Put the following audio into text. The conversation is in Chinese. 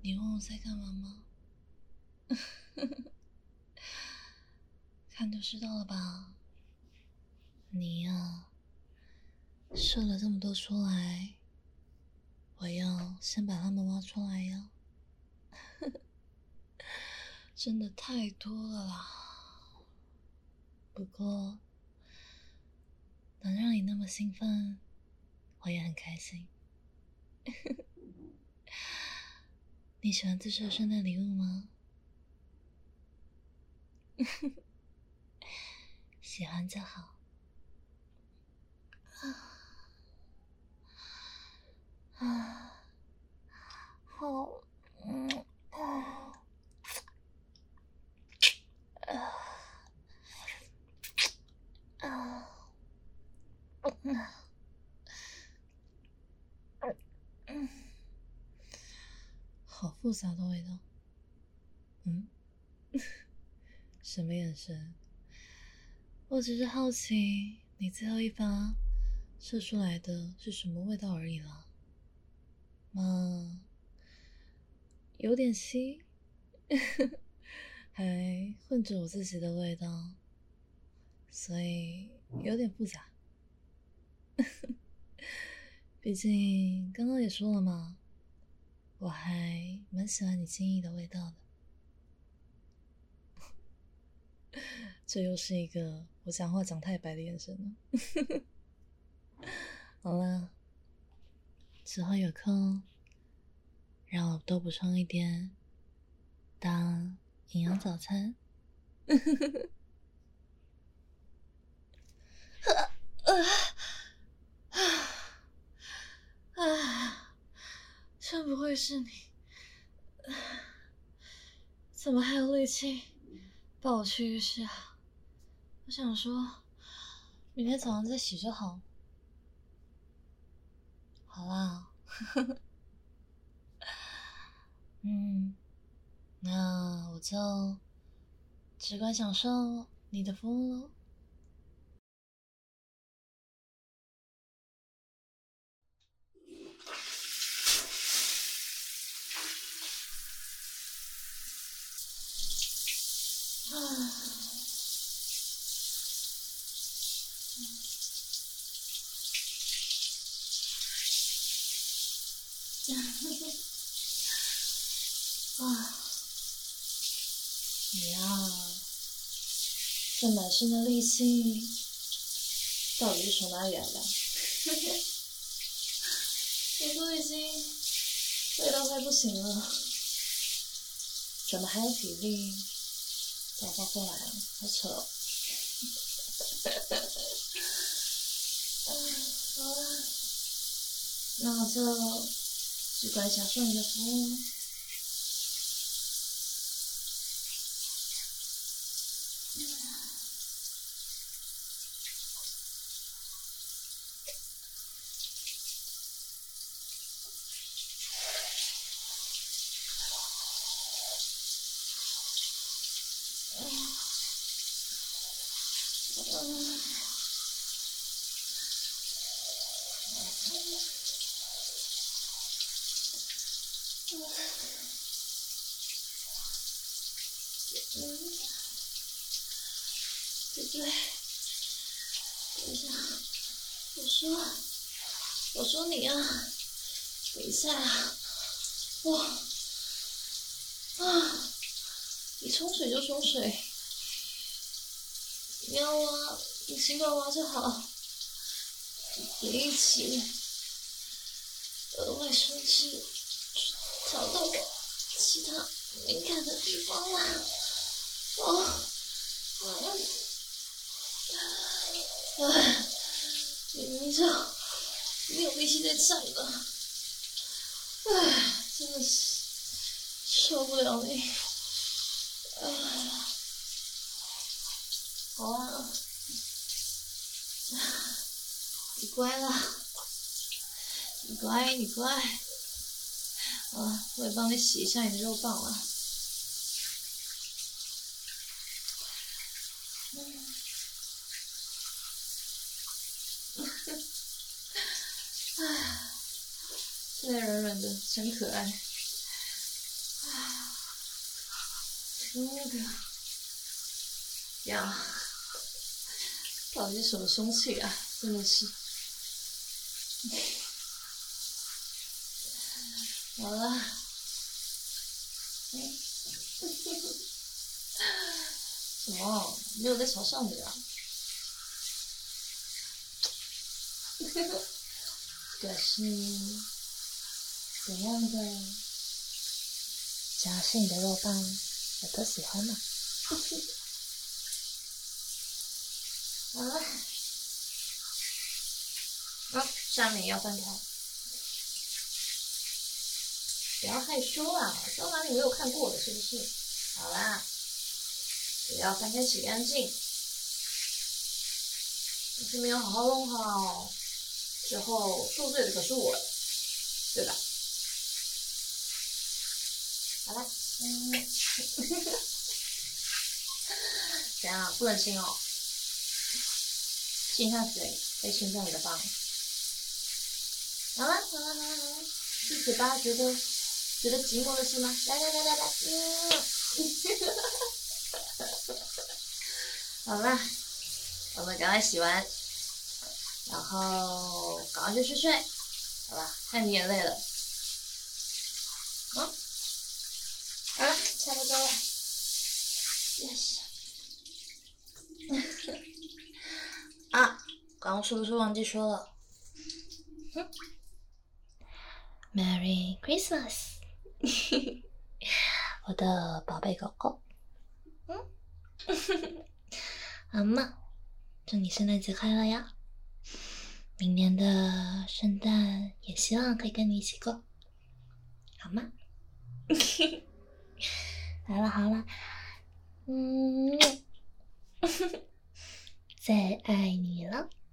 你问我在干嘛吗？看就知道了吧。你呀，射了这么多出来，我要先把它们挖出来呀。真的太多了啦。不过，能让你那么兴奋，我也很开心。你喜欢自设圣诞礼物吗？喜欢就好。好，好复杂的味道。什么眼神？我只是好奇，你最后一发射出来的是什么味道而已啦。嘛，有点稀，还混着我自己的味道，所以有点复杂。毕竟刚刚也说了嘛，我还蛮喜欢你精益的味道的。这又是一个我讲话讲太白的眼神了。好了，之后有空让我多补充一点，当营养早餐。真不会是你，怎么还有力气抱我去浴室啊？我想说，明天早上再洗就好。好啦，那我就只管享受你的服务喽。你呀，这满身的力气到底是从哪里来的？我都已经累到快不行了，怎么还有体力把我抱过来啊？好扯哦！好啦，那我就只管享受你的服务。对对，等一下，我说你啊，等一下啊，哇啊，你冲水就冲水，你要挖，你尽管挖就好，别一起额外生气，挑动我其他敏感的地方啦。明明就没有力气再站了，真的是受不了你。好啊，你乖啦，你乖，你乖。我也帮你洗一下你的肉棒了。这软软的，真可爱。 呀，到底是什么凶器啊？真的是。好了。什么？没有在嘲笑你啊？可是怎样的？只要是你的肉棒，我都喜欢嘛。好了，下面也要翻开，不要害羞啊！到哪里没有看过的，是不是？好啦，也要翻开洗干净。你是没有好好弄好，之后受罪的可是我，对吧？好啦，怎样？不能亲哦，亲一下嘴，再亲一下你的棒。好啦，是嘴巴觉得寂寞的是吗？来，好啦，我们赶快洗完，然后赶快去睡，好吧？看你也累了。好了，差不多了。Yes。啊，刚刚是不是忘记说了？Merry Christmas， 我的宝贝狗狗。好嘛，祝你圣诞节快乐呀！明年的圣诞也希望可以跟你一起过，好吗？好了，再爱你了。